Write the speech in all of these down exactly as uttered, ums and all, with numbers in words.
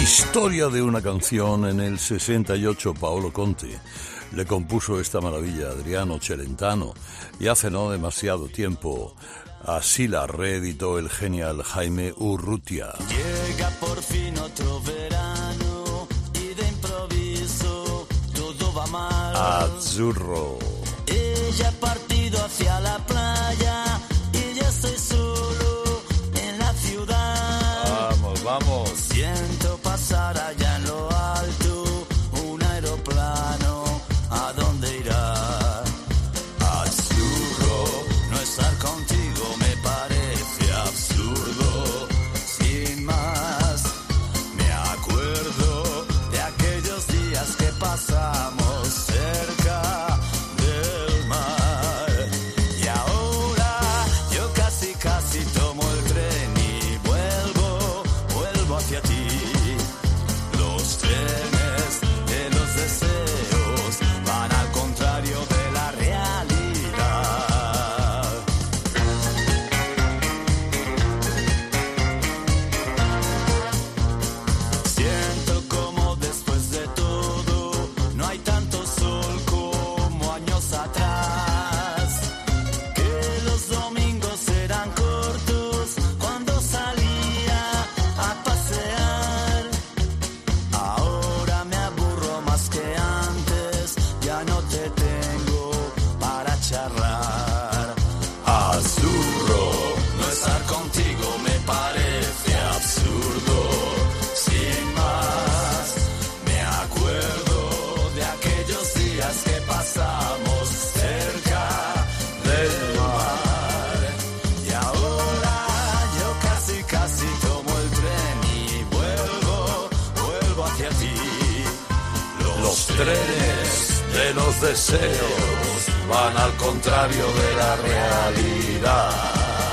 Historia de una canción. En el sesenta y ocho Paolo Conte le compuso esta maravilla a Adriano Celentano, y hace no demasiado tiempo así la reeditó el genial Jaime Urrutia. Llega por fin otro verano y de improviso todo va mal. Azzurro. Ella ha partido hacia la playa y yo estoy solo en la ciudad. Vamos, vamos. Siento pasar allá en lo alto un aeroplano. ¿A dónde irá? Azzurro, no estar contigo me parece absurdo. Sin más, me acuerdo de aquellos días que pasamos cerca del mar. Y ahora yo casi casi tomo el tren y vuelvo, vuelvo hacia ti. Los trenes de los deseos van al contrario de la realidad. Siento como después de todo no hay tanto sol como años atrás. Que los domingos eran cortos cuando salía a pasear. Ahora me aburro más que antes, ya no te tengo para charlar. Azzurro, no estar contigo me parece absurdo. Sin más, me acuerdo de aquellos días que pasamos cerca del mar. Y ahora yo casi casi tomo el tren y vuelvo, vuelvo hacia ti. Los trenes de los deseos van al contrario de la realidad.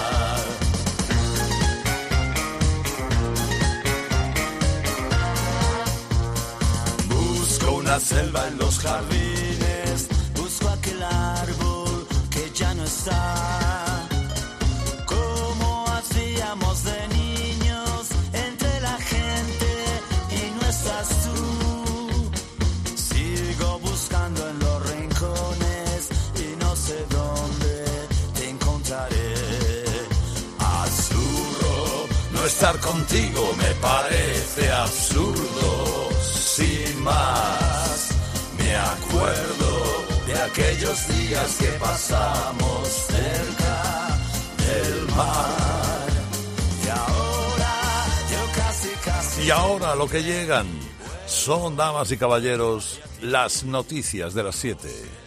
Busco una selva en los jardines, busco aquel árbol que ya no está. Como hacíamos de niños entre la gente y no estás tú. Sigo buscando en los rincones y no sé dónde te encontraré. Azzurro, No estar contigo me parece absurdo. Sin más, me acuerdo de aquellos días que pasamos cerca del mar. Y ahora yo casi casi. Y ahora lo que llegan son, damas y caballeros, las noticias de las siete.